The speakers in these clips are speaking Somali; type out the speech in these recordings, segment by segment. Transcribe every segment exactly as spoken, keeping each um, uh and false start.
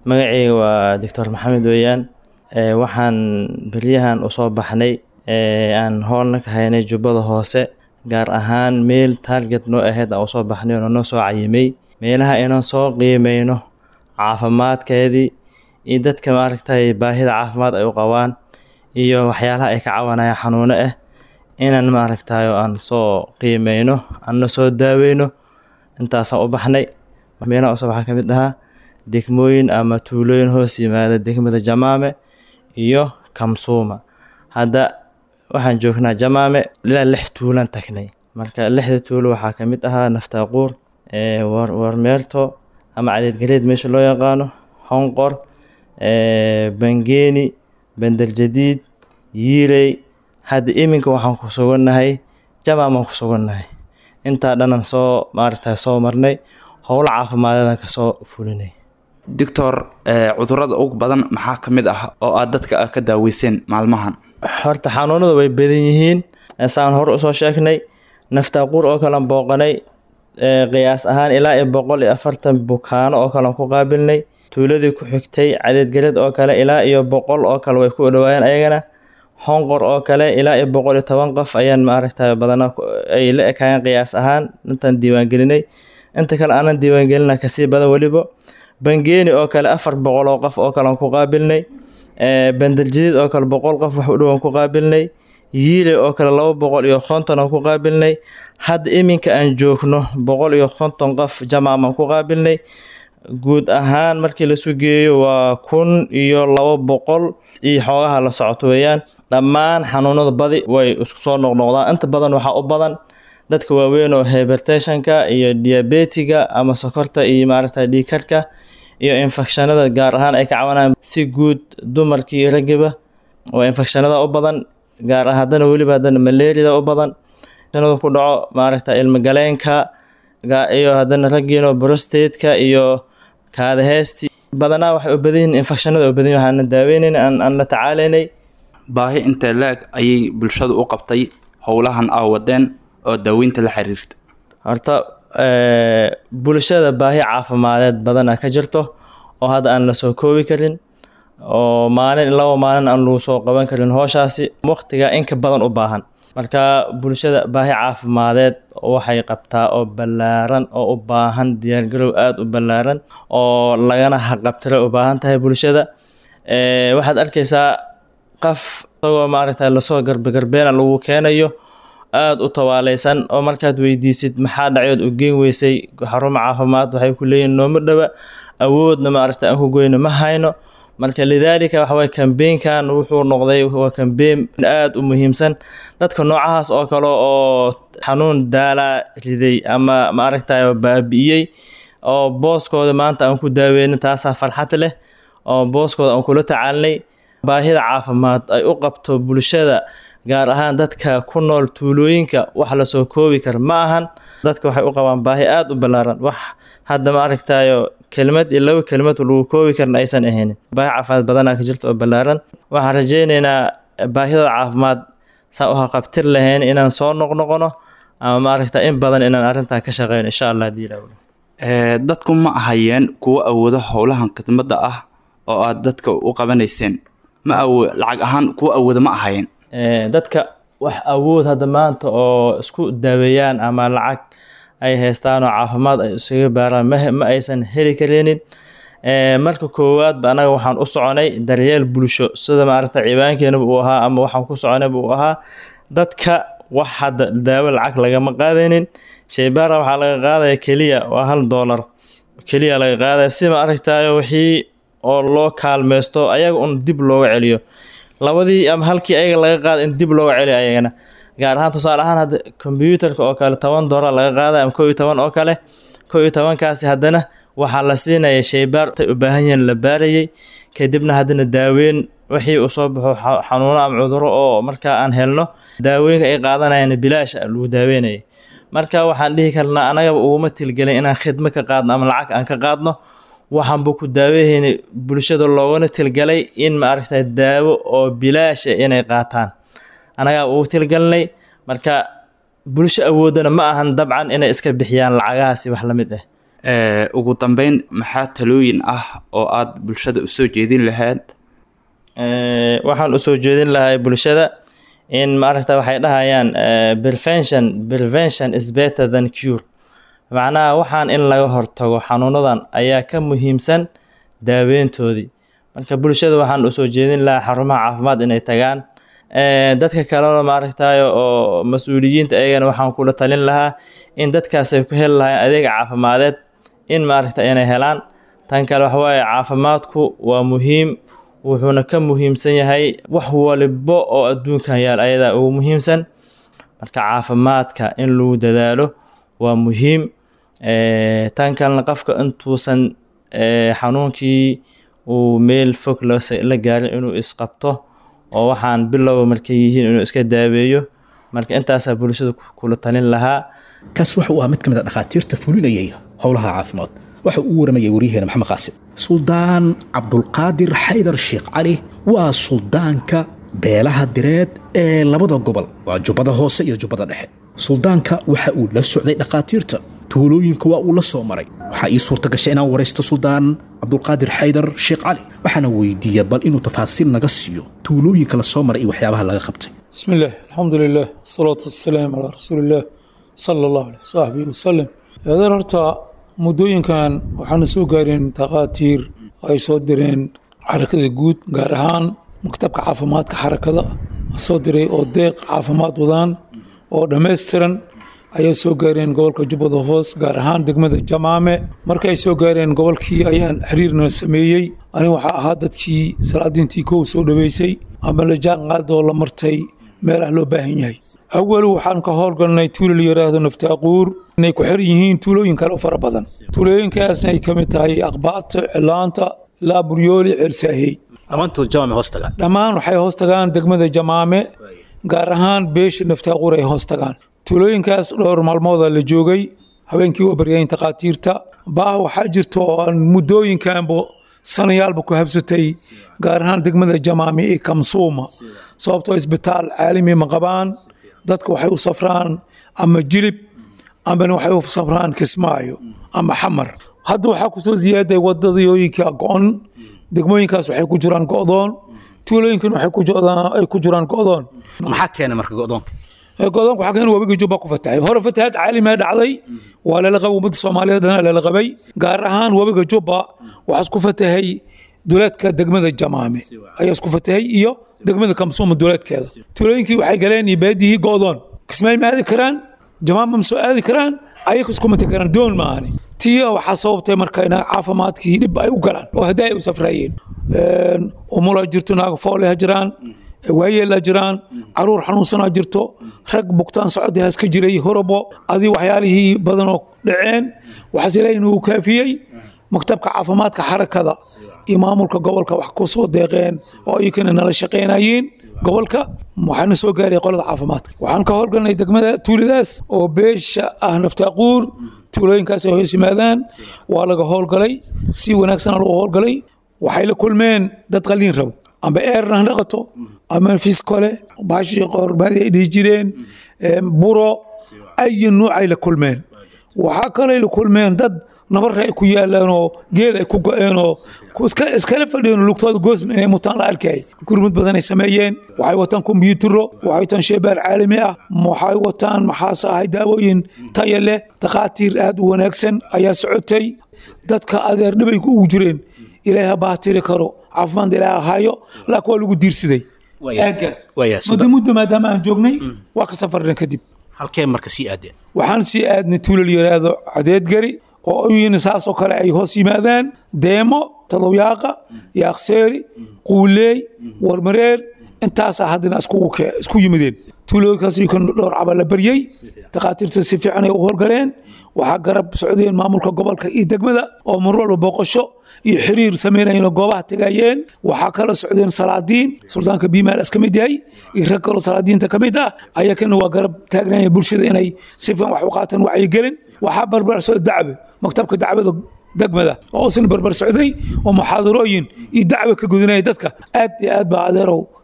magacayga waa doctor maxamed weeyaan. ee waxaan beryahan usoo baxnay ee aan howlna ka haynay jubbada hoose, gaar ahaan meel target noo ahayd aan usoo baxnay oo noo soo cayimay meelaha inaan soo qiimeyno caafimaadkeedii iyo dadka maaragtay baahida caafimaad ay u qabaan iyo waxyaalaha ay ka cawanayaan xanuuno ah inaan maaragtay aan soo qiimeyno aan soo daaweyno. intaasaan u baxnay meelaha usoo waxaa kamid ahaa degmooyin ama tuulooyin hoos yimaada degmada Jamaame iyo Kamsuuma. hadda waxaan joognaa Jamaame ilaa lix tuulan tagnay. marka lixda tuulo waxaa kamid ahaa Naftaaquur, ee war warmeerto ama cadeed gareed meesha loo yaqaano, Honqor, ee Bangeeni, Bandar Jadiid, Yiirey. hadda iminka waxaan ku sugannahay Jamaame ku sugannahay. inta dhanan soo maartay soo marnay howlo caafimaadada ka soo fulinay. doctor ee cudurrada ugu badan maxaa kamid ah oo aad dadka ka daaweyseen maalmahan? horta xanuunada way badan yihiin saan hor u soo sheegnay. Naftaaquur oo kala booqanay ee qiyaas ahaan ilaa iyo boqol iyo afartan bukaano oo kala ku qaabilnay. tuuladii ku xigtay cadeed gareed oo kale ilaa iyo boqol oo kale way ku dhawaayeen ayagana. Honqor oo kale ilaa iyo boqol iyo toban qof ayaan maaragtay badana ay la ekaayeen qiyaas ahaan intaan diiwaan gelinay. inta kale aanan diiwaan gelina ka sii badan waliba. Bangeeni oo kale afar boqol oo qof oo kale ku qaabilnay. ee Bandar Jadiid oo kale boqol qof wax u dhow ku qaabilnay. Yiile oo kale laba boqol iyo konton ku qaabilnay. hadda iminka aan joogno boqol iyo konton qof Jamaame ku qaabilnay. guud ahaan markii la sugeeyo waa kun iyo laba boqol iyo xoogaha la socoto weeyaan. dhammaan xanuunada badi way isku soo noqnoqdaan. inta badan waxaa u badan dadka waaweyn oo hypertensionka iyo diabetiga ama sokorta iyo maaragtay dhiig karka iyo infectionada gaar ahaan ay ka cawanayaan. si guud dumarkii iyo raggiba oo infectionada u badan, gaar ahaan hadana waliba hadana malaria u badan sanad ku dhaco maaragtay ilma galeenka iyo hadana raggiina prostate-ka iyo kaada heesti badanaa waxay u badan yihiin infectionada u badan yihiin. waxaan daaweynayna aan aan la tacaalaynay. baahi inta laag ayay bulshadu u qabtay howlahan aawadeen oo daaweynta la xiriirta? horta ee bulshada baahi caafimadeed badan ka jirto oo hadda aan la soo koobi karin oo maalin laba maalin aan lagu soo qaban karin howshaasi waqtiga in ka badan u baahan. marka bulshada baahi caafimadeed waxay qabtaa oo ballaaran oo u baahan diyaar garow aad u ballaaran oo lagana haqabtiro u baahan tahay bulshada. ee waxaad arkaysaa qaf isagoo maaragtay la soo garba garbeena lagu keenayo aad u tawaalaysan oo markaad weydiisid maxaa dhacood u geen weysay xarumo caafimaad waxay ku leeyihiin nooma dhawa awoodna maaragtay aan ku goyno ma hayno. marka lidaalika waxa way campaign-kan wuxuu noqday waa campaign aad u muhiimsan. dadka noocaas oo kale oo xanuun daala riday ama maaragtay baabi'iyay oo booskooda maanta aan ku daaweynin taasa farxad leh oo booskooda aan kula tacaalnay. baahida caafimaad ay u qabto bulshada gaar ahaan dadka ku nool tuulooyinka wax la soo koobi kar ma ahan. dadka waxay u qabaan baahi aad u ballaaran wax hadda maaragtay kelmad iyo laba kelmad lagu koobi karna aysan ahayn. baahi caafimaad badan ka jirto oo ballaaran. waxaan rajaynaynaa baahida caafimaad saa u haqabtir lahayn inaan soo noqnoqono ama maaragtay in badan inaan arrintan ka shaqeyno insha Allah diilaaw. ee dadku ma ahayeen kuwa awoodo howlahan khidmadda ah oo aad dadka u qabanayseen? ma awood lacag ahaan kuwa awoodo ma ahayeen? ee dadka wax awood hadda maanta oo isku daaweeyaan ama lacag ay haystaan oo caafimaad ay isaga baaraan ma aysan heli kareenin. ee marka koowaad ba anaga waxaan u soconay daryeel bulsho sida maaragtay ciibaankeena uu ahaa ama waxaan ku soconay uu ahaa dadka wax hadda daawo lacag laga ma qaadaynin. sheybaara waxa laga qaaday kaliya waa hal dollar kaliya laga qaaday si maaragtay wixii oo loo kaalmeysto ayaga un dib looga celiyo. labadii ama halkii ayaga laga qaaday in dib looga celiyo ayagana gaar ahaan tusaale ahaan hadda computerka oo kale toban dollar laga qaaday ama kow iyo toban oo kale kow iyo toban kaasi haddana waxaa la siinaya sheybaar ay u baahan yihiin la baarayay kadibna haddana daaweyn wixii uu soo baxo xanuuno ama cudurro oo markaa aan helno daawooyinka ay qaadanayaan bilaash lagu daaweynayay. marka waxaan dhihi karnaa anaga uguma tilgelin inaan khidmad ka qaadno ama lacag aan ka qaadno. waxaan buu ku daaweynay bulshada loogana tilgalay in maaragtay daawo oo bilaash inay qaataan anaga ugu tilgalnay. marka bulsho awoodana ma ahan dabcan inay iska bixiyaan lacagahaasi wax la mid ah. ee ugu dambeyn maxaa talooyin ah oo aad bulshada u soo jeedin lahayd ee waxaan u soo jeedin lahaa bulshada in maaragta waxay dhahayaan prevention prevention is better than cure macnaha waxaan in laga hortago xanuunadan ayaa ka muhiimsan daaweyntoodii marka bulshada waxaan u soo jeedin lahaa xarumaha caafimaad inay tagaan ee dadka kale oo maaragtaayo oo mas'uuliyiinta ayagana waxaan kula talin lahaa in dadkaas ay ku heli lahaayeen adeeg caafimadeed in maaragta inay helaan tan kale wax waaye caafimaadku waa muhiim wuxuuna ka muhiimsan yahay wax waliba oo adduunkan yaal ayada ugu muhiimsan marka caafimaadka in lagu dadaalo waa muhiim ee tan kalena qofka intuusan ee xanuunkii uu meel fog la gaarin inuu isqabto oo waxaan bilow markay yihiin inuu iska daaweeyo marka intaas bulshada kula talin lahaa kaas waxa uu mid kamid ah dhaqaatiirta fulinayay howlaha caafimaad waxa uu waramayay wariyaheena maxamed qaasim suldaan cabdulqaadir xaydar sheekh cali waa suldaanka beelaha direed ee labada gobol waa jubbada hoose iyo jubbada dhexe suldaanka waxa uu la socday dhaqaatiirta tuulooyinka waa uu la soo maray waxa ii suurta gashay inaan waraysto suldaan cabdulqaadir xaydar sheekh cali waxaana weydiiyay bal inuu tafaasiil naga siiyo tuulooyinka la soo maray iyo waxyaabaha laga qabtay bismillaah alxamdulillaah salaatu wassalaamu calaa rasuulillaah sala allahu alayhi wasaxbihi wasallam adeer horta muddooyinkan waxaana soo gaareen takhaatiir ay soo direen xarakada guud gaar ahaan maktabka caafimaadka xarakada soo diray oo deeq caafimaad wadaan oo dhammaystiran ayay soo gaareen gobolka jubbada hoos gaar ahaan degmada jamaame markay soo gaareen gobolkii ayaan xiriirna sameeyey aniga waxaa ahaa dadkii salaadiintii kow soo dhaweysay ama la jaanqaadoo la martay meelaha loo baahan yahay awal waxaan ka howlgalnay tuulo la yiraahdo naftaaquur inay ku xiran yihiin tuulooyin kale oo fara badan tuulooyinkaasna ay ka mid tahay aqbaata cilaanta laaburyooli ceelsaahey dhammaantood jamaame hoos tagaan dhammaan waxay hoos tagaan degmada jamaame gaar ahaan beesha naftaaquur ay hoos tagaan tuulooyinkaas dhowr maalmooda la joogay habeenkii waa baryayn takhaatiirta baa waxaa jirta oo aan muddooyinkanba sanayaalba ku habsatay gaar ahaan degmada jamaame ee kamsuuma sababtoo isbitaal caalami ma qabaan dadka waxay u safraan ama jilib amana waxay u safraan kismaayo ama xamar hadda waxaa kusoo ziyaaday wadadooyinka go-on degmooyinkaas waxay ku jiraan go'doon tuulooyinkan waxay ku jiraan go'doon maxaa keenay marka go'doonka go'doonku waxaa keenay wabiga jubba ku fatahay hore fatahaad caalami ah dhacday waa lala qabay ummadda soomaaliyeed dhana lala qabay gaar ahaan wabiga jubba waxaa isku fatahay duleedka degmada jamaame ayaa isku fatahay iyo degmada kamsuuma duleedkeeda tuulooyinkii waxay galeen iyo baadiyihii go'doon kismaayo ma aadi karaan jamaama ma soo aadi karaan ayaga isku mati karaan doon ma ahani tiya waxaa sababtay marka in caafimaadkii dhib ay u galaan oo hadda ay u safraayeen umula jirto naaga foole ha jiraan waayeela jiraan caruur xanuunsanaa jirto rag bugtaan socodii haska jiray horobo adii waxyaalihii badanoo dhaceen waxaas ilaahay inuu kaafiyey maktabka caafimaadka xarakada iyo maamulka gobolka wax ku soo deeqeen oo iyakana nala shaqaynayeen gobolka waxaana soo gaaray qolada caafimaadka waxaan ka howlgalnay degmada tuuladaas oo beesha ah naftaaquur tuulooyinkaas ay hoos yimaadaan waa laga howlgalay si wanaagsan lagu howlgalay waxay la kulmeen dad qaliin rabo amba eerna dhaqato ama fiskole baashi qorbaadi ay dhihi jireen buro ay nuuc ay la kulmeen waxaa kale la kulmeen dad nabar ay ku yaalaan oo geed ay ku go'een oo iskala fadhiyeen lugtooda goosma inay mutaan la arkay gurmud badan ay sameeyeen waxay wataan kombiyuutaro waxay wataan shaybaar caalami ah waxay wataan maxaas ahay daawooyin tayo leh takhaatiir aad u wanaagsan ayaa socotay dadka adeer dhibay ugu jireen ilaaha baatiri karo caafimaad ilaaha hayo laakiin waa lagu diirsaday aagaas muddo muddo maadaama aan joognay waa ka safarnay kadib halkee marka sii aadeen waxaan sii aadnay tuulal yiraahdo cadeedgari oo ayina saasoo kale ay hoos yimaadaan deemo tadawiyaaqa yaaqseeri quuleey warmareer intaasaa haddana isku yimideen tuulooyinkaas kan dhowr caba la baryey takhaatiirta si fiican ay u howlgaleen waxaa garab socdeen maamulka gobolka iyo degmada oo mar walba booqasho iyo xiriir sameynayeen oo goobaha tagayeen waxaa kala socdeen salaadiin suldaanka biimaal ka mid yahay iyo rag kaloo salaadiinta ka mid ah ayakana waa garab taagnayeen bulshada inay si fiican wax u qaataan wacyigelin waxaa barbar soo dacbe maktabka dacwada degmada oo isna barbar socday oo muxaadarooyin iyo dacwo ka gudinaya dadka aad iyo aad baa adeerow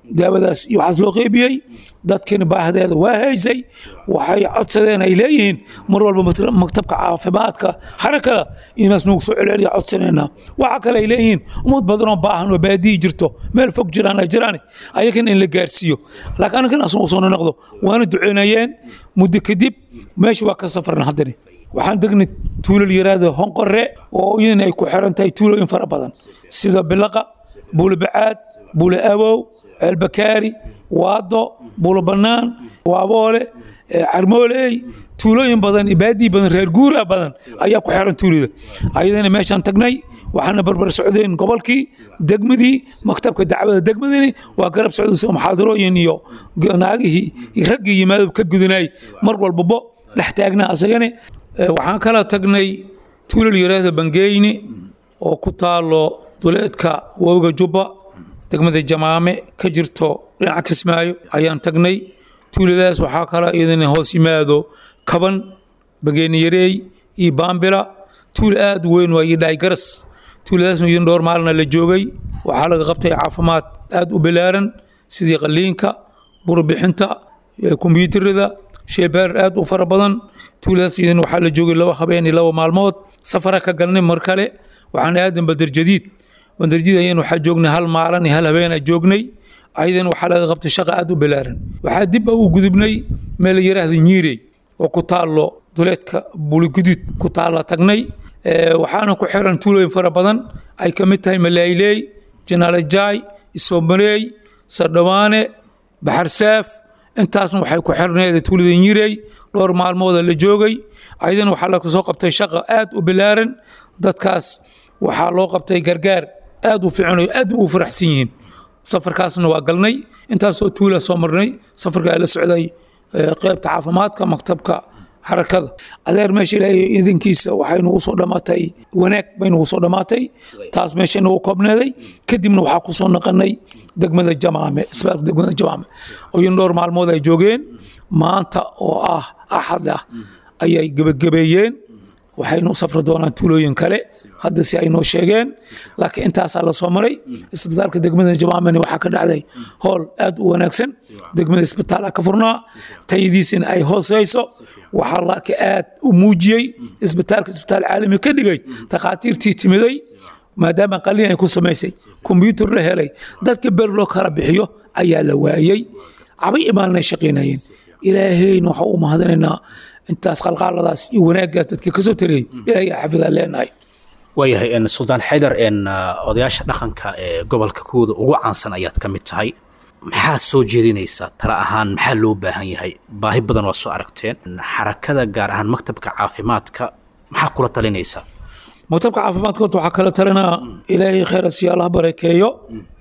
daawadaas iyo waxaas loo qeybiyey dadkina baahdeeda waa haysay waxay codsadeen ay leeyihiin mar walba maktabka caafimaadka xarakada inaas nagu soo celceliya codsanayna waxa kale ay leeyihiin ummad badan oo baahan oo baadiyi jirto meel fog jiraan jiraan ayakan in la gaarsiiyo laakiin anakan asoo soo noqdo waana duceynayeen muddo kadib meesha waa ka safarna haddana waxaan degnay tuulal yaraada honqore oo iyana ay ku xiran tahay tuulooyin fara badan sida bilaqa buulbacaad buula awow albakaari waado buula banaan waaboole carmooley tuulooyin badan ibaadii badan reer guura badan ayaa ku xiran tuulida ayadana meeshaan tagnay waxaana barbar socdeen gobolkii degmadii maktabka dacwada degmadani waa garab socdeen muxaadarooyin iyo naagihii raggii yimaado ka gudunay mar walbaba dhex taagnaa asagana waxaan kala tagnay tuulal yaraada bangeyni oo ku taalo duleedka wabiga jubba degmada jamaame ka jirto dhinaca kismaayo ayaan tagnay tuuladaas waxaa kala iyadana hoos yimaado kaban bangeyni yareey iyo baambila tuul aad weyn waa yidhaay garas tuuladaasna idan dhowr maalina la joogay waxaa laga qabtay caafimaad aad u balaaran sidii qaliinka burbixinta kombiyuutarada sheebaar aad u fara badan tuuladaas idan waxaa la joogay laba habeen iyo laba maalmood safara ka galnay mar kale waxaan aadan badar jadiid badar jadiid ayaan waxaa joognay hal maalin iyo hal habeen aan joognay aydan waxaa laga qabtay shaqo aad u balaaran waxaa dib u gudubnay meel la yiraahdo Nyiirey oo ku taalo duleedka Buligudud ku taala tagnay waxaana ku xiran tuulooyin fara badan ay ka mid tahay Malayley Janaalajay Isoomareey Sadhawaane Baxarsaaf intaasna waxay ku xirneed tuulada Nyiirey dhowr maalmood la joogay aydan waxaa la soo qabtay shaqo aad u balaaran dadkaas waxaa loo qabtay gargaar aad u fiican oo aad u faraxsan yihiin safarkaasna waa galnay intaasoo tuula soo marnay safarka la socday qaybta caafimaadka maktabka xarakada adeer meesha ilaahay idinkiisa waxay nagu soo dhamaatay wanaag bay nagu soo dhamaatay taas meesha nagu koobneeday kadibna waxaa ku soo naqanay degmada jamaame isbaalka degmada jamaame oo in dhowr maalmood ay joogeen maanta oo ah axad ah ayay gabagabeeyeen waxaynu safri doonaan tuulooyin kale hadda si ay noo sheegeen laakiin intaasaa la soo maray isbitaalka degmada jamaamani waxaa ka dhacday howl aad u wanaagsan degmada isbitaala ka furnaa tayadiisina ay hooseyso waxaa laakiin aad u muujiyey isbitaalka isbitaal caalami ka dhigay takhaatiirtii timiday maadaama qalin ay ku samaysay kombiyuutar la helay dadka ber loo kala bixiyo ayaa la waayey cabay imaanay shaqeynayeen ilaahayna waxa u mahadinaynaa intaas qalqaaladaas iyo wanaagaas dadka ka soo taliyay ilaahay xafida leenahay waayahay in Suldaan Xaydar in odayaasha dhaqanka ee gobolka kuuda ugu caansan ayaad ka mid tahay maxaa soo jeedinaysaa tara ahaan maxaa loo baahan yahay baahi badan waa soo aragteen xarakada gaar ahaan maktabka caafimaadka maxaa kula talinaysaa maktabka caafimaadka waxaa kala talinaa ilaahay khayr asiya Allah barakeeyo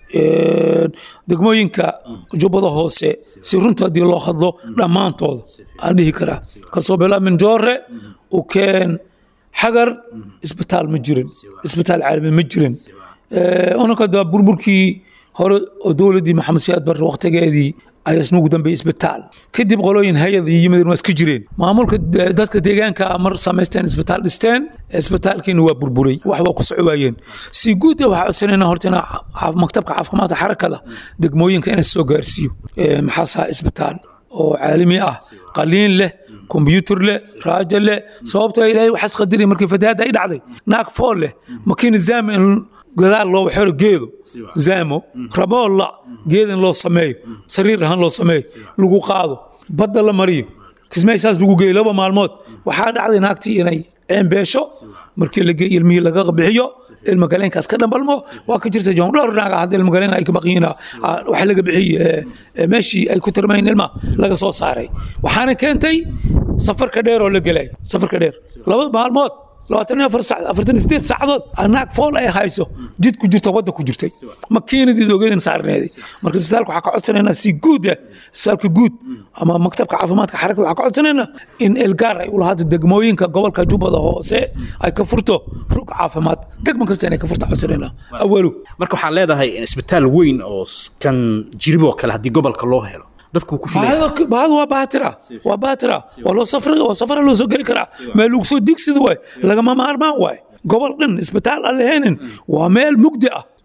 degmooyinka jubbada hoose si runta hadii loo hadlo dhammaantooda aan dhihi karaa kasoo bilaa min joore u keen xagar isbitaal ma jirin isbitaal caalami ma jirin onaka da burburkii hore oo dowladii maxamed siyaad barre waqtigeedii ayaa isnugu dambeeyay isbitaal kadib qolooyin hay'ad yimaadeen waa iska jireen maamulka dadka deegaanka mar samaysteen isbitaal dhisteen isbitaalkiina waa burburay wax waa ku socowaayeen si guud ah waxa codsanayna hortana maktabka caafimaadka xarakada degmooyinka inay soo gaarsiiyo maxaa saa isbitaal oo caalami ah qaliin leh kombiyuutar leh raajal leh sababtoo ilaahay waxa isqadiray markii fatahaad ay dhacday naag fool leh makiin zaamin gadaal loo xiro geedo zaamo raboolla geedan loo sameeyo sariir ahaan loo sameeyo lagu qaado badda la mariyo kismaysaas lagu geeyo laba maalmood waxaa dhacday naagtii inay beesho markii la geeyo ilmihii laga bixiyo ilma galeenkaas ka dhambalmo waa ka jirta joon dhowr naaga hadda ilma galeen ay ka baqiyina waxa laga bixiyay meeshii ay ku tirmayn ilma laga soo saaray waxaana keentay safarka dheer oo la galay safarka dheer laba maalmood labaatan iyo afar saac afartan iyo siddeed saacadood anaag fool ay hayso jid ku jirta wadda ku jirtay makiinadii ogeedin saarneeday marka isbitaalka waxa ka codsanaynaa si guud ah isbitaalka guud ama maktabka caafimaadka xarakada waxa ka codsanaynaa in elgaar ay u lahaado degmooyinka gobolka jubbada hoose ay ka furto rug caafimaad degmo kasta inay ka furto codsanaynaa awalu marka waxaan leedahay in isbitaal weyn oo kan jirib oo kale hadii gobolka loo helo dadku ku filayaan baad waa baatira waa baatira wala safar waa safar loo soo gali kara meel lagu soo digsido way laga ma maarmaan way gobol dhan isbitaal aan lahaynin waa meel mugdi ah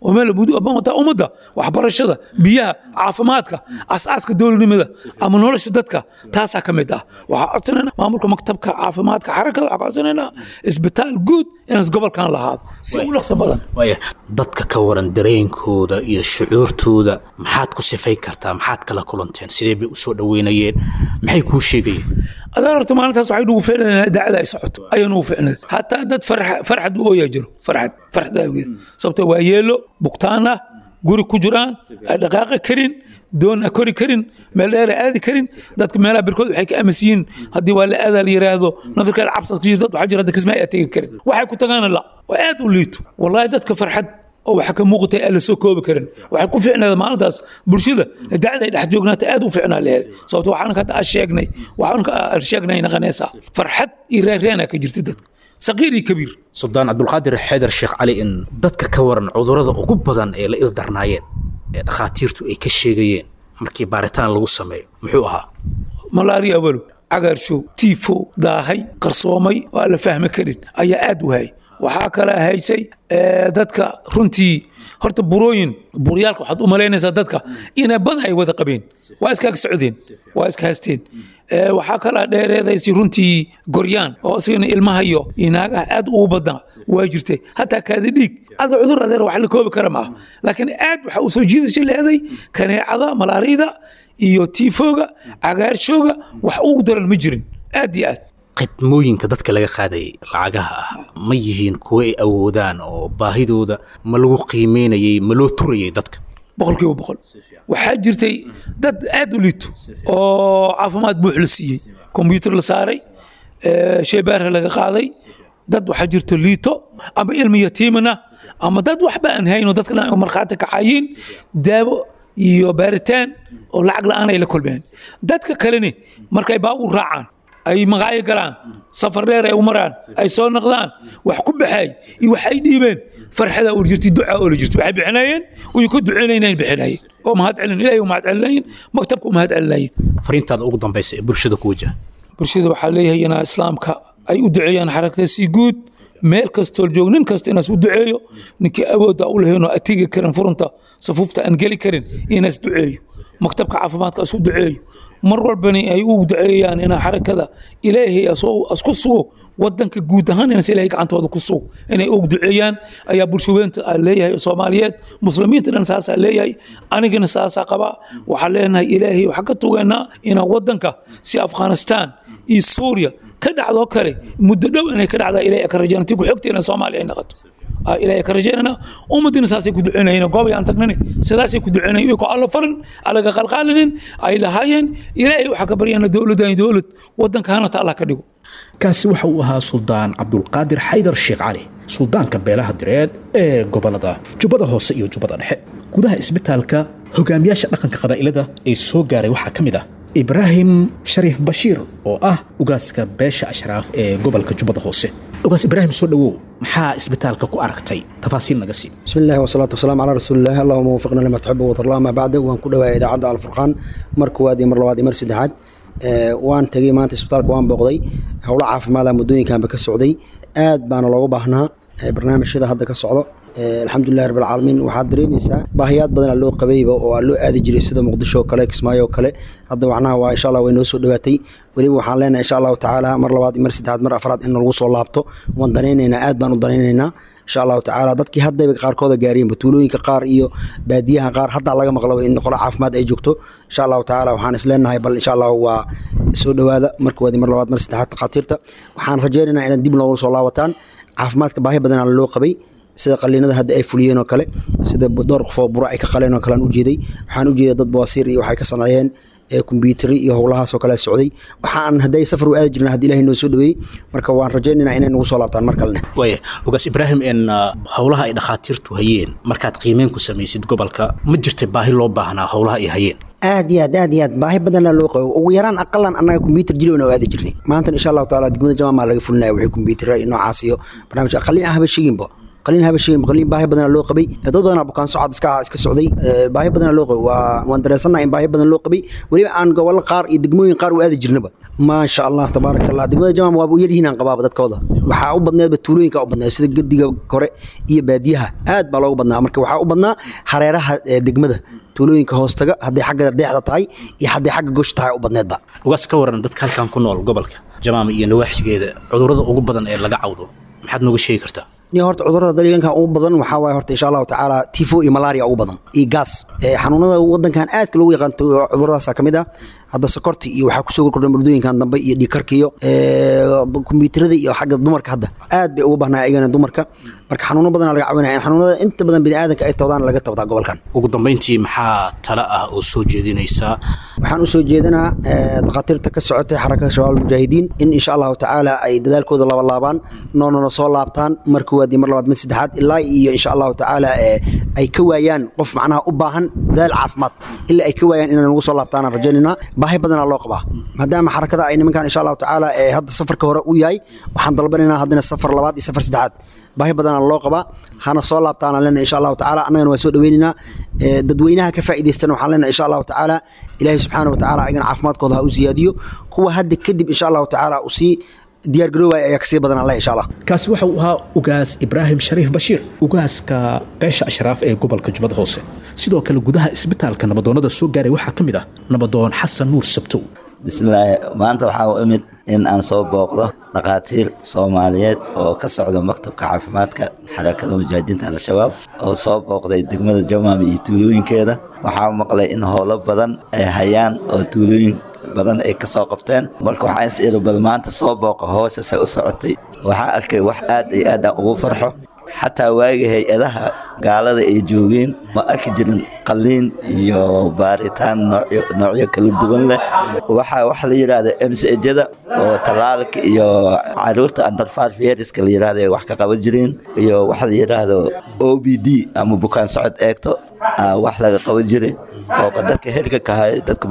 ومال بدو أمامتا أمدا وحبرشة بيها عافماتك أساسك دول نمدا أما نولش دتك تاسع كمدا وحصلنا ما أمرك مكتبك عافماتك حركة وحصلنا إسبتال جود إن قبل كان لهذا سيقول لك سبلا ويا دتك كورن درينكودا iyo shucuurtooda maxaad ku sifay kartaa maxaad kala kulanteen sidee bay u soo dhaweynayeen maxay ku sheegayeen أدارت مالتها صعيد وفعلا دعاء يصحت أينو فعلا حتى دت فرح فرح دو يجرو فرح فرح داوي صبت ويلو بقطانة قوري كجران دقائق كرين دون أكوري كرين ملأ هذه كرين دت ملأ بركض حيك أمسين هدي ولا هذا اللي يراهدو نفكر العبصة جيزات وحجر هذا كسمة يأتي كرين وحكوا تجانا لا وعاد وليتو والله دتك فرحت أو حكم موقتي ألا سوكو بكرن وحكوا فعنا ما نتاس برشيدة دعنا إلى حجوجنا تأدوا فعنا له صوت وحنا كات أشياءنا وحنا أشياءنا ينغنيسا فرحت إيرانيا كجرتدت صغير كبير سلطان عبد القادر حيدر الشيخ علي إن دتك كورن عذرada ugu badan ee la ildarnaayeen ee dhaqaatiirtu ay ka sheegayeen markii baaritaan lagu sameeyo muxuu ahaa malaria awalo cagaarshow tifo daahay qarsoomay waa la fahmi karin ayaa aad u hay waxaa kala haysay dadka runtii horta burooyin buryaalka waxaad u malaynaysaa dadka inay bad ay wada qabeen waa iska socdeen waa iska haysteen waxaa kala dheereedaysay runtii goryaan oo isagana ilmaha iyo inaaga aad ugu badan waa jirtay hataa kaadi dhiig ada cudur adeer wax la koobi kara ma laakiin aad waxa uu soo jiidashay leeday kaneecada malaarida iyo tifoga cagaarshowga wax ugu daran ma jirin aad iyo aad qidmooyinka dadka laga qaaday lacagaha ah ma yihiin kuwa ay awoodaan oo baahidooda ma lagu qiimeynayay ma loo turayay dadka boqolkiiba boqol waxaa jirtay dad aad u liito oo caafimaad buux la siiyey kombiyuutar la saaray shaybaar laga qaaday dad waxaa jirto liito ama ilmi yatiimana ama dad waxba aan hayno dadka la marxaata ka cayin daabo iyo baaritaan oo lacag la'aan ay la kulmeen dadka kalena markay baabuur raacaan ay magaayo galaan safar dheer ay u maraan ay soo noqdaan wax ku baxay iyo wax ay dhiibeen farxada u jirtay ducaa oo jirtay waxay bixinayeen oo ku duceynayeen bixinayeen oo mahad celin ilaahay oo mahad celinayeen maktabku mahad celinayeen fariintaada ugu dambaysa ee bulshada ku wajahan bulshada waxaa leeyahay in islaamka ay u duceeyaan xarakada si guud meel kastoo joog nin kasta inaas u duceeyo ninkii awoodda u leheeno atiga karin furunta safuufta aan geli karin inaas duceeyo maktabka caafimaadka isu duceeyo mar walbani ay u duceeyaan in xarakada ilaahay asoo asku sugo wadanka guud ahaan in ilaahay gacantooda ku sugo inay u duceeyaan ayaa bulshadeenta leeyahay Soomaaliyeed muslimiinta dhan saas leeyahay anigana saas qaba waxa leenahay ilaahay waxa ka tuugana in wadanka si Afghanistan iyo Suuriya ka dhacdo kale muddo dhow inay ka dhacdo ilaahay ka rajayntii ku xigtayna Soomaaliya noqoto ilaahay ka rajaynana ummadina saasay ku duceynayna goob aan tagnay sidaasay ku duceynayeen ko alla farin alaga qalqaalin ay lahaayeen ilaahay waxa ka bariyana dawladda dawlad wadankaana taala ka dhigo kaasi waxa uu ahaa suldaan cabdulqaadir xaydar sheekh cali suldaanka beelaha direed ee gobolada jubbada hoose iyo jubbada dhexe gudaha isbitaalka hogaamiyaasha dhaqanka qabaa'ilada ee soo gaaray waxa kamid ah ibraahim shariif bashiir oo ah ugaaska beesha ashraaf ee gobolka jubbada hoose ugaas ibraahim soo dhawow maxaa isbitaalka ku aragtay tafaasiil naga sii bismillaah wasalaatu wasalaam ala rasuulillaah allahumma wafiqna lima tuhibbu wa tarda ma ba'da waan ku dhawaayay idaacada al-furqaan mar koowaad iyo mar labaad iyo mar saddexaad waan tagay maanta isbitaalka waan booqday howlo caafimaad ah muddooyinkanba ka socday aad baana loogu baahnaa barnaamijyada hadda ka socdo alxamdulillahi rabbil caalamiin waxaad dareemaysaa baahiyaad badan loo qabayba oo loo aadi jiray sida muqdisho oo kale kismaayo oo kale hadda waxnaha waa insha allah way noo soo dhawaatay weliba waxaan leenahay insha allahu tacaala mar labaad mar saddexaad mar afraad in lagu soo laabto waan danaynaynaa aad baan u danaynaynaa insha allahu tacaala dadkii haddayba qaarkooda gaareen batuulooyinka qaar iyo baadiyaha qaar hadda laga maqlaba in qolo caafimaad ay joogto insha allahu tacaala waxaan is leenahay bal insha allah waa soo dhawaada mar koowaad mar labaad mar saddexaad dhaqaatiirta waxaan rajaynaynaa inaad dib loogu soo laabataan caafimaadka baahi badan loo qabay sida qaliinada hadda ay fuliyeen oo kale sida door qof oo buro ay ka qaleen oo kale aan u jeeday waxaan u jeeday dad bawasiir iyo waxay ka sameeyeen ee kombiyuutar iyo howlahaas oo kale socday waxaan haday safar u aadi jirnaa hadii Ilaahay noo soo dhaweeyay marka waan rajaynaynaa inay nagu soo laabtaan mar kale way ugaas ibraahim in howlaha ay dhaqaatiirtu hayeen markaad qiimeyn ku sameeysid gobolka ma jirtay baahi loo baahnaa howlaha ay hayeen aad iyo aad aad iyo aad baahi badan loo qabo ugu yaraan aqalan annaga kombiyuutar jilibna aadi jirnay maanta insha Allah taala degmada jamaa laga fulinayo wixii kombiyuutar iyo noocaas iyo barnaamij aqali ah ba sheeginba qaliin habashay qaliin baahi badan loo qabay dad badan bukaan socod iska iska socday baahi badan loo qabay waa waan dareensanahay in baahi badan loo qabay waliba aan gobol qaar iyo degmooyin qaar u aadi jirnaba ma sha Allah tabarakallah degmada Jamaam waa u yaryihiin aan qabaab dadkooda waxa u badneed tuulooyinka u badneed sida gadiga kore iyo baadiyaha aad baa loogu badnaa marka waxa u badnaa hareeraha degmada tuulooyinka hoostaga haddii xagga deexda tahay iyo haddii xagga gosh tahay u badneedba ugaas ka waran dadka halkan ku nool gobolka Jamaam iyo nawaaxigeeda cudurrada ugu badan ee laga cawdo maxaad nooga sheegi kartaa ni horta cudurrada deegaanka ugu badan waxa waay horta insha Allah taala tifo iyo malaria ugu badan iyo gas ee xanuunada wadankan aad ka loogu yaqaan cudurradaas kamid ah hadda sokorti iyo waxa ku soo kordhay murdooyinkan dambe iyo dhikarka iyo ee kombiyuutarada iyo xagga dumarka hadda aad bay ugu baahnaa ayagana dumarka marka xanuuno badan laga caawinaya xanuunada inta badan bini'aadanka ay tawdaan laga tawdaa gobolkan ugu dambeyntii maxaa tala ah oo soo jeedinaysa waxaan u soo jeedinaa dhaqaatiirta ka socotay xarakada shabaab mujaahidiin in insha Allah taala ay dadaalkooda laba laabaan noona soo laabtaan markii waadi mar labaad mid saddexaad ilaa iyo insha Allah taala ay ka waayaan qof macnaha u baahan dadaal caafimaad ilaa ay ka waayaan inaan ugu soo laabtaan rajaynaa baahi badan loo qabaa maadaama xarakada ay nimankan insha Allah taala ee hadda safarka hore u yahay waxaan dalbanaynaa haddana safar labaad iyo safar saddexaad baahi badan loo qabaa hana soo laabtaan lana insha Allah taala anagana waa soo dhaweynina dadweynaha ka faa'iideystaan waxaan leenahay insha Allah taala ilaahay subhanahu wa taala ayagana caafimaadkooda ha u ziyaadiyo kuwa hadda kadib insha Allah taala u sii diyaar garoobay ayaa kasii badan Allah insha Allah kaasi waxa uu ahaa ugaas Ibrahim Shariif Bashiir ugaaska beesha Ashraaf ee gobolka Jubbada Hoose sidoo kale gudaha isbitaalka nabadoonada soo gaaray waxa kamid ah nabadoon Xasan Nuur Sabto bismillaah maanta waxa uu imid in aan soo booqdo dhaqaatiir Soomaaliyeed oo ka socda maktabka caafimaadka xarakada mujaahidiinta al-shabaab oo soo booqday degmada Jamaam iyo tuulooyinkeeda waxa maqlay in howlo badan ay hayaan oo tuulooyin badan ay ka soo qabteen marka waxa is irabal maanta soo booqo hoosha say u socotay waxa arkay wax aad iyo aad ugu farxo xataa waagi hay'adaha gaalada ay joogeen ma arki jirin qaliin iyo baaritaan noocyo noocyo kala duwan leh waxa wax la yiraahdo M C H-da oo talaalka iyo caruurta under five years la yiraahdo wax ka qaban jireen iyo wax la yiraahdo O B D ama bukaan socod eegto wax laga qaban jiray oo dadka heerka ka hay dadka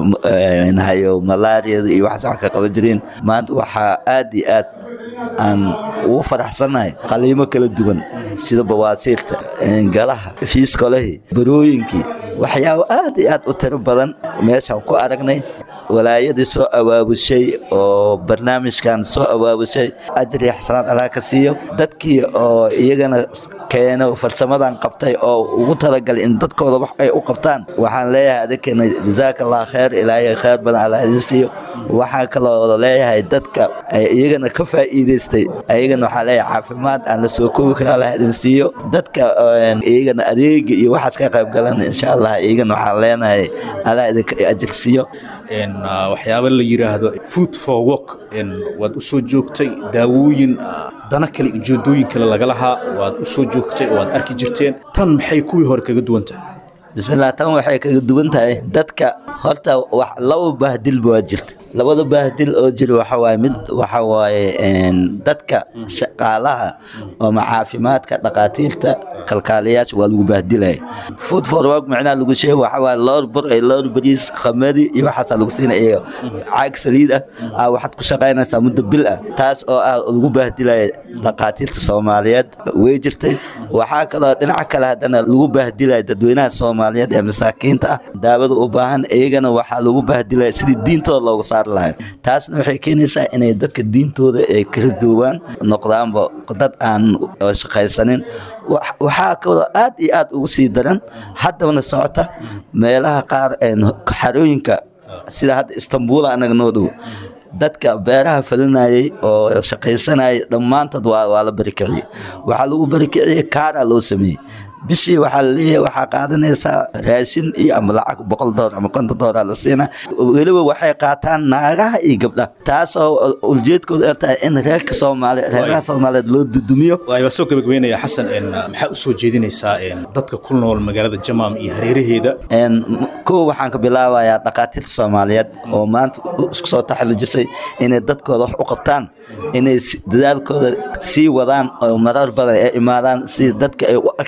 hayo malaria iyo wax ka qaban jireen maanta waxa aad iyo aad aan ugu faraxsanahay qaliimo kala duwan sida bawaasiirta galaha fiiskolahi barooyinkii waxyaabo aad iyo aad u tiro badan meeshaan ku aragnay walaayadii soo awaabushay oo barnaamijkan soo awaabushay ajri xasanaad Allah ka siiyo dadkii oo iyagana keeno farsamadan qabtay oo ugu talagalay in dadkooda wax ay u qabtaan waxaan leeyahay adkeena jazaakallahu khair ilaahay khair badan Allah idin siiyo waxaan kaloo leeyahay dadka ay iyagana ka faa'iideystay ayagana waxaan leeyahay caafimaad aan la soo koobi karin Allah idin siiyo dadka iyagana adeega iyo waxaas ka qayb galan insha Allah iyagana waxaan leenahay Allah idin ajri siiyo in waxyaabo la yiraahdo food for work in wad u soo joogtay daawooyin dana kale ujeedooyin kale laga lahaa wad u soo joogtay oo aad arki jirteen tan maxay kuwii hore kaga duwan tahay bismillaah tan waxay kaga duwan tahay dadka horta wax laba bahdil baa jirta labada bahdil oo jira waxa waay mid waxa waay in dadka shaqaalaha oo caafimaadka dhaqaatiirta kalkaaliyaasha waa lagu bahdilay food for work macna lagu sheego waxa waay loor bur ay loor bariis qamadi iyo waxa lagu siinayo caag saliid ah waxaad ku shaqaynaysaa muddo bil ah taas oo ah lagu bahdilay dhaqaatiirta Soomaaliyeed way jirtay waxa kale dhinaca kale hadana lagu bahdilay dadweynaha Soomaaliyeed ee masaakiinta ah daawada u baahan iyagana waxa lagu bahdilay sidii diintooda loogu saar lahayd taasna waxay keenaysaa inay dadka diintooda ay kala duwan noqdaanba dad aan shaqaysanin waxa kale aad iyo aad ugu sii daran haddana socota meelaha qaar ee xarooyinka sida hadda Istanbul anaga noo dhow dadka beeraha falinayay oo shaqaysanay dhamaantood waa la barikiciyay waxa lagu barikiciyay kaara loo sameeyay bishii waxa leeyahay waxa qaadanaysa raashin iyo ama lacag boqol dollar ama konton dollar la siina waliba waxay qaataan naagaha iyo gabdhaha taas oo uljeedkooda ay tahay in reerka Soomaaliyeed reerka Soomaaliyeed loo dudumiyo way soo gabagabeynaya Xasan in maxaa u soo jeedinaysaa in dadka ku nool magaalada Jamaam iyo hareeraheeda in koo waxaan ka bilaabayaa dhaqaatiirta Soomaaliyeed oo maanta isku soo taxalujisay inay dadkooda wax u qabtaan inay dadaalkooda sii wadaan oo marar badan ay imaadaan si dadka ay u arkaan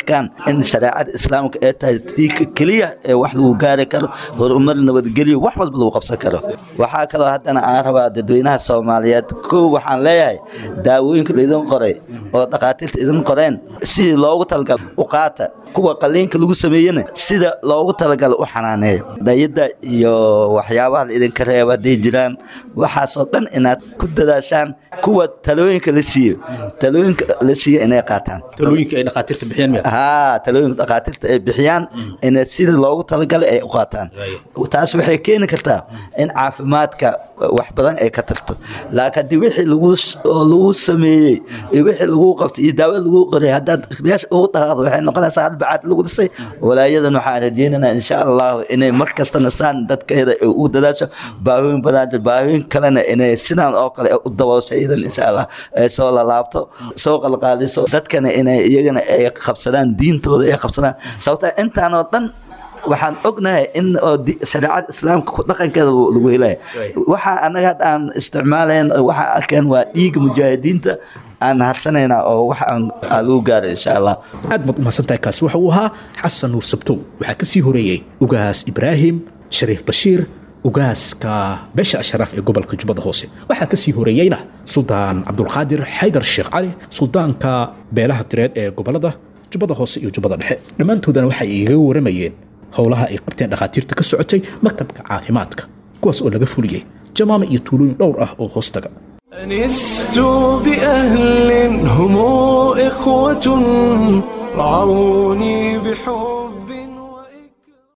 in shareecada islaamka ay tahay tii keliya ee wax lagu gaari karo horumar nabadgelyo wax walba lagu qabsan karo waxaa kaloo haddana aan rabaa dadweynaha soomaaliyeed kow waxaan leeyahay daawooyinka idin qoray oo dhaqaatiirta idin qoreen sidii loogu talagal u qaata kuwa qaliinka lagu sameeyana sida loogu talagal u xanaaneeyo dayada iyo waxyaabaha idinka reeba haday jiraan waxaasoo dhan inaad ku dadaashaan kuwa talooyinka la siiyo talooyinka la siiyo inay qaataan talooyinka ay dhaqaatiirta bixiyaan ها talooyinka dhaqaatiirta ay bixiyaan in sida loogu talagalay ay u qaataan taas waxay keeni kartaa in caafimaadka wax badan ay ka tarto laakiin wixii lagu lagu sameeyay wixii lagu qabtay iyo daawo lagu qoray hadda meesha ugu dhaqaaqdo waxay noqonaysaa albacaad lagu dhisay walaayadan waxaan rajeynaynaa insha Allah inay markasta nasaan dadkeeda u dadaasho baahooyin badan baahooyin kalena inay sidaan oo kale u dabooshaydaan insha Allah ay soo la laabto soo qalqaaliso dadkana inay iyagana ay qabsadaan diintooda ay qabsadaan sababta intaan oo dhan waxaan ognahay in shareecada islaamka ku dhaqankeeda lagu helayo waxa anaga aan isticmaaleen waxa arkeen waa dhiig mujaahidiinta aan harsanayna oo waxa aan lagu gaaray insha Allah aad ma umahsantahay kaas waxa uu ahaa xasan nuur sabtow waxa ka sii horeeyay ugaas ibraahim shariif bashiir ugaaska beesha ashraaf ee gobolka jubbada hoose waxa ka sii horeeyayna suldaan cabdulqaadir xaydar sheekh cali suldaanka beelaha tireed ee gobolada jubbada hoose iyo jubbada dhexe dhammaantoodana waxay iga waramayeen howlaha ay qabteen dhaqaatiirta ka socotay maktabka caafimaadka kuwaas oo laga fuliyay jamaama iyo tuulooyin dhowr ah oo hoostaga أنست بأهل هم إخوة رعوني بحب